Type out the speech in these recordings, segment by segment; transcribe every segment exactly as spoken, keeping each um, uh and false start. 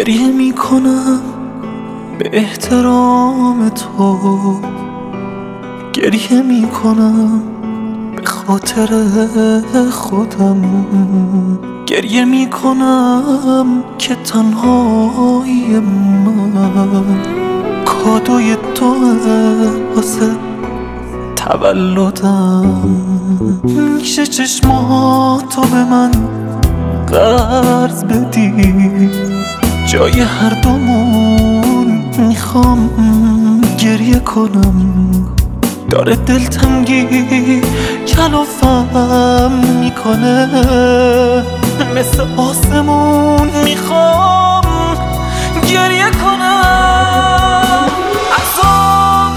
گریه میکنم به احترام تو، گریه میکنم به خاطر خودم، گریه میکنم که تنهایی من کادوی تو واسه تولدم. میشه چشماتو به من قرض بدی؟ جای هر دومون میخوام گریه کنم. داره دلتنگی کلافم میکنه، مثل آسمون میخوام گریه کنم. عذاب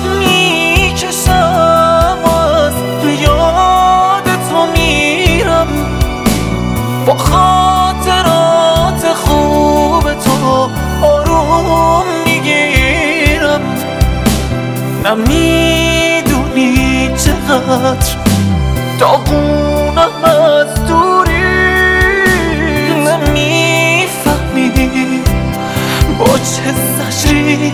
میکشم از یاد تو میرم، با خاطرات خوب تو آروم میگیرم. نمیدونی چقدر داغونم از دوری، نمیفهمی با چه زجری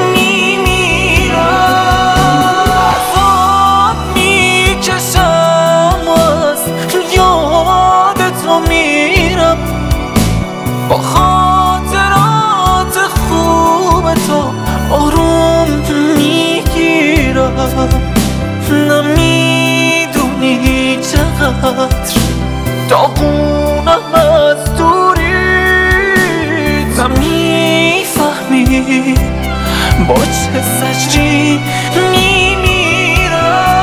میمیرم. عذاب میکشم از یاد تو میرم، با خاطرات خوب تو آروم میگیرم. نمیدونی چقدر داغونم از دوری، نمیفهمی با چه زجری میمیرم.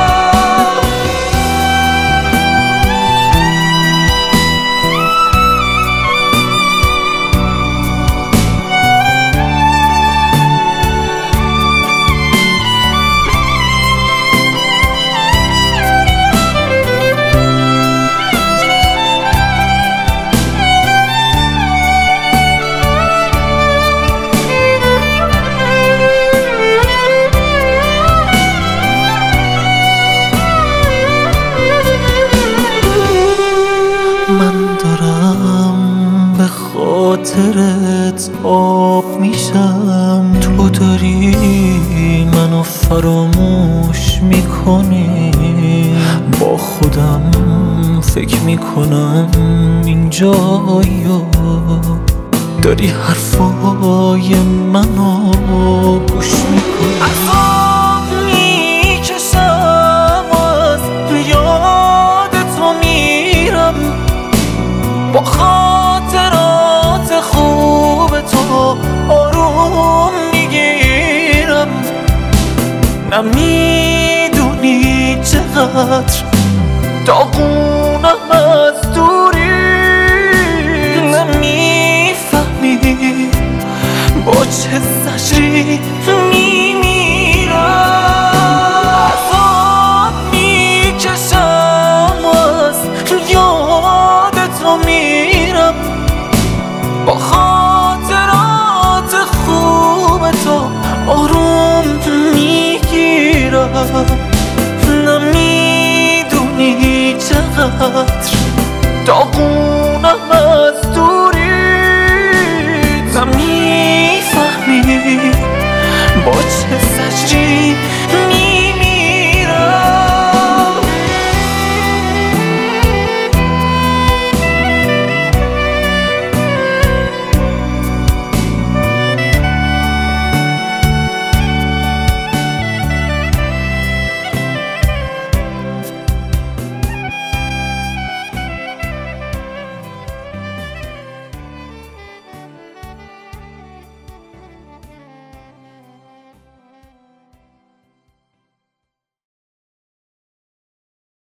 من دارم به خاطرت آب میشم، تو داری منو فراموش میکنی. با خودم فکر میکنم اینجایی داری حرفای منو گوش میکنی. عذاب میکشم از یاد تو میرم، با خاطرات خوب تو آروم میگیرم. نمیدونی چقدر داغونم از دوری، نمیفهمی با چه زجری میمیرم. عذاب میکشم از یاد تو میرم، با خاطرات خوب تو آروم میگیرم. نمیدونی چقدر داغونم